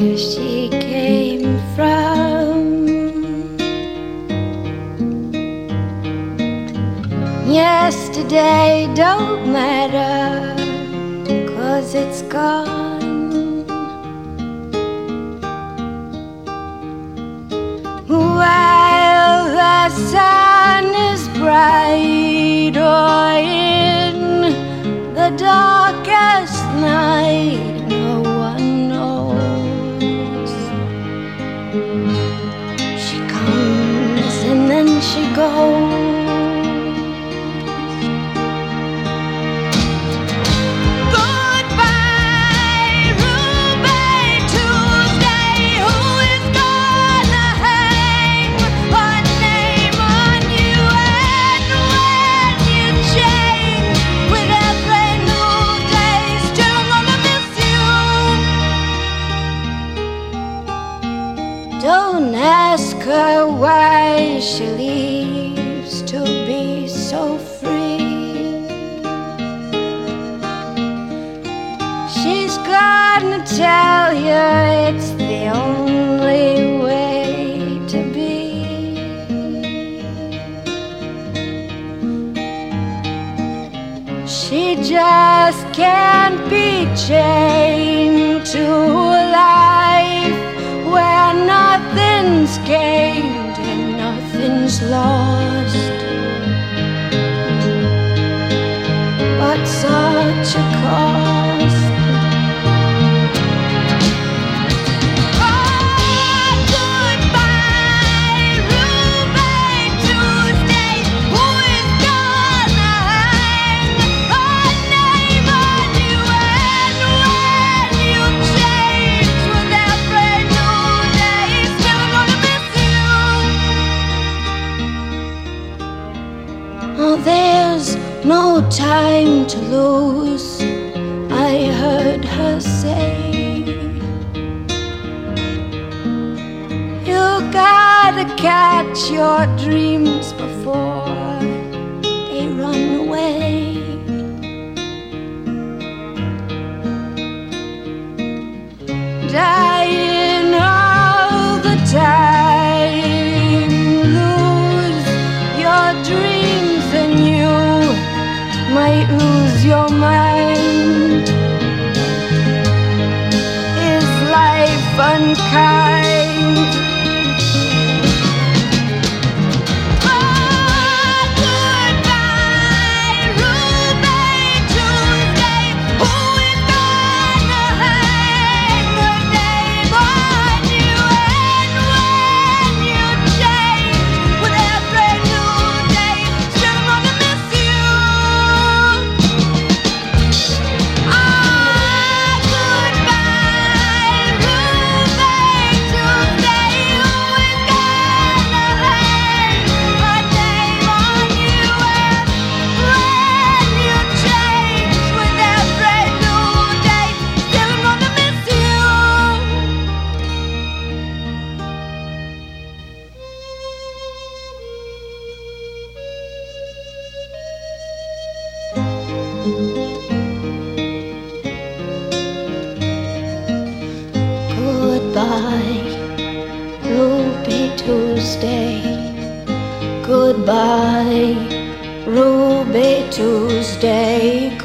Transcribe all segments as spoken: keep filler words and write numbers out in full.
where she came from. Yesterday don't matter, 'cause it's gone. While the sun is bright, or in the darkest night, no one knows. She comes and then she goes. Don't ask her why she leaves to be so free. She's gonna tell you it's the only way to be. She just can't be chained to a life where nothing's gained and nothing's lost, but such a cost. Oh, there's no time to lose, I heard her say. You gotta catch your dreams before they run away. Dying all the time, lose your dreams and you might lose your mind. Is life unkind? Goodbye, Ruby Tuesday. Goodbye, Ruby Tuesday.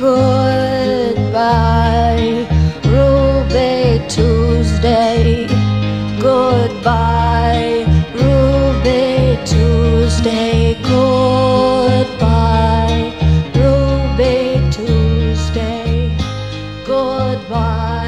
Goodbye, Ruby Tuesday. Goodbye, Ruby Tuesday. Goodbye, Ruby Tuesday. Goodbye.